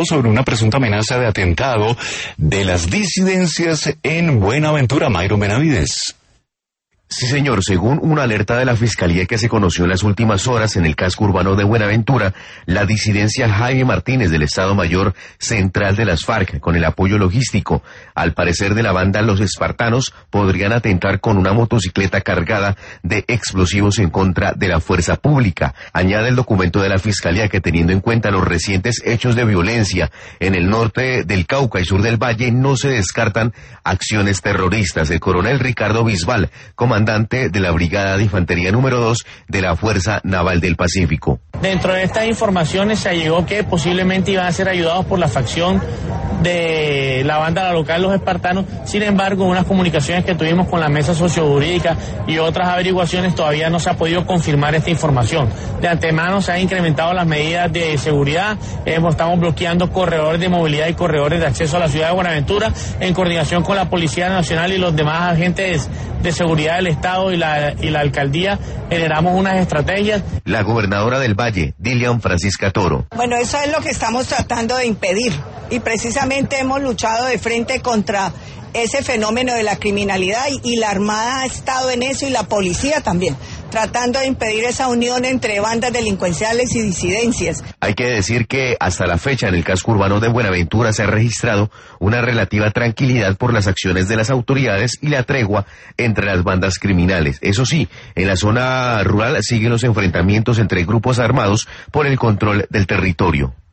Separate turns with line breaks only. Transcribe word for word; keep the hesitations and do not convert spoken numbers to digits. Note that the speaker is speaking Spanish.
informado sobre una presunta amenaza de atentado de las disidencias en Buenaventura. Mayro Benavides.
Sí, señor. Según una alerta de la Fiscalía que se conoció en las últimas horas en el casco urbano de Buenaventura, la disidencia Jaime Martínez del Estado Mayor Central de las FARC, con el apoyo logístico, al parecer de la banda Los Espartanos, podrían atentar con una motocicleta cargada de explosivos en contra de la fuerza pública. Añade el documento de la Fiscalía que, teniendo en cuenta los recientes hechos de violencia en el norte del Cauca y sur del Valle, no se descartan acciones terroristas. El coronel Ricardo Bisbal, comandante de la Brigada de Infantería número dos de la Fuerza Naval del Pacífico.
Dentro de estas informaciones se allegó que posiblemente iban a ser ayudados por la facción de la banda local Los Espartanos. Sin embargo, unas comunicaciones que tuvimos con la mesa sociojurídica y otras averiguaciones, todavía no se ha podido confirmar esta información. De antemano se han incrementado las medidas de seguridad, eh, estamos bloqueando corredores de movilidad y corredores de acceso a la ciudad de Buenaventura en coordinación con la Policía Nacional y los demás agentes de seguridad del Estado y la, y la Alcaldía. Generamos unas estrategias.
La gobernadora del Valle, Dilian Francisca Toro.
Bueno, eso es lo que estamos tratando de impedir y precisamente hemos luchado de frente contra ese fenómeno de la criminalidad y, y la Armada ha estado en eso y la policía también, tratando de impedir esa unión entre bandas delincuenciales y disidencias.
Hay que decir que hasta la fecha en el casco urbano de Buenaventura se ha registrado una relativa tranquilidad por las acciones de las autoridades y la tregua entre las bandas criminales. Eso sí, en la zona rural siguen los enfrentamientos entre grupos armados por el control del territorio.